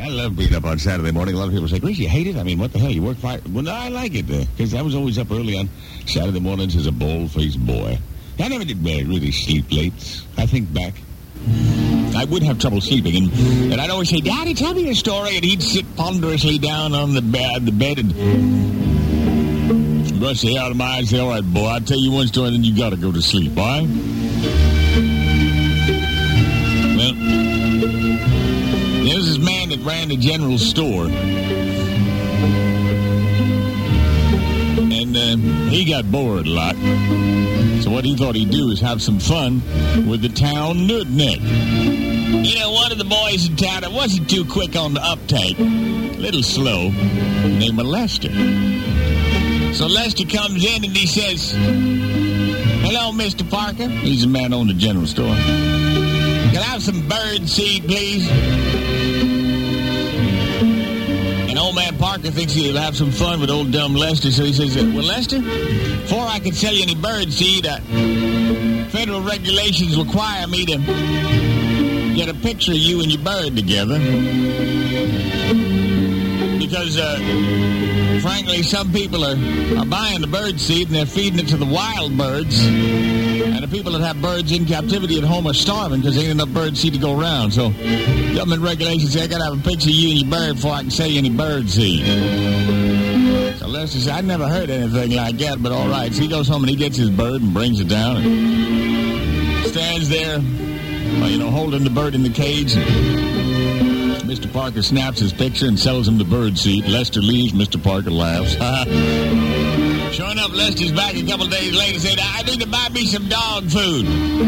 I love being up on Saturday morning. A lot of people say, Grease, you hate it? I mean, what the hell? You work 5... Well, no, I like it, because I was always up early on Saturday mornings as a bold-faced boy. I never did really sleep late. I think back. I would have trouble sleeping, and I'd always say, Daddy, tell me a story, and he'd sit ponderously down on the bed and brush the hair out of my eyes and say, all right, boy, I'll tell you one story, then you got to go to sleep, all right? Well, there was this man that ran a general store, and he got bored a lot. So what he thought he'd do is have some fun with the town nudnik. You know, one of the boys in town that wasn't too quick on the uptake, a little slow, named Lester. So Lester comes in and he says, hello, Mr. Parker. He's the man on the general store. Can I have some bird seed, please? And old man Parker thinks he'll have some fun with old dumb Lester, so he says, well, Lester, before I can sell you any bird seed, federal regulations require me to get a picture of you and your bird together. Because, frankly, some people are buying the bird seed and they're feeding it to the wild birds. And the people that have birds in captivity at home are starving because there ain't enough bird seed to go around. So, government regulations say I got to have a picture of you and your bird before I can sell you any bird seed. So Lester says, I never heard anything like that, but all right. So he goes home and he gets his bird and brings it down and stands there, holding the bird in the cage. Mr. Parker snaps his picture and sells him the bird seed. Lester leaves. Mr. Parker laughs. Sure enough, Lester's back a couple days later and said, I need to buy me some dog food.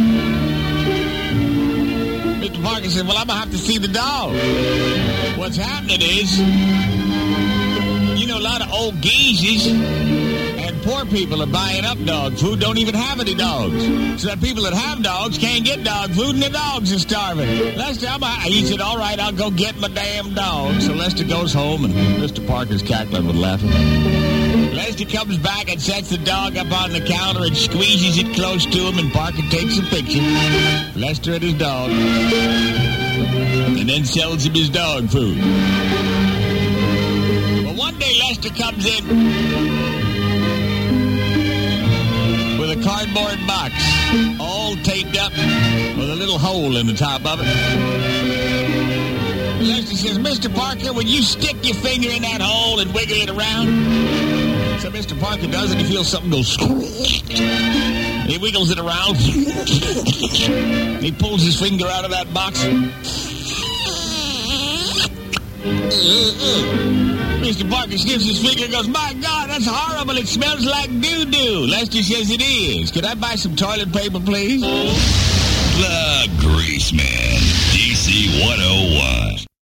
Mr. Parker said, well, I'm going to have to see the dog. What's happening is, a lot of old geezes and poor people are buying up dog food, don't even have any dogs. So that people that have dogs can't get dog food, and the dogs are starving. Lester, he said, all right, I'll go get my damn dog. So Lester goes home, and Mr. Parker's cackling with laughing. Lester comes back and sets the dog up on the counter and squeezes it close to him, and Parker takes a picture. Lester and his dog. And then sells him his dog food. One day Lester comes in with a cardboard box, all taped up with a little hole in the top of it. Lester says, Mr. Parker, would you stick your finger in that hole and wiggle it around? So Mr. Parker does it. He feels something go he wiggles it around. He pulls his finger out of that box. Mr. Parker sniffs his finger and goes, my God, that's horrible. It smells like doo-doo. Lester says it is. Could I buy some toilet paper, please? The Grease Man, DC 101.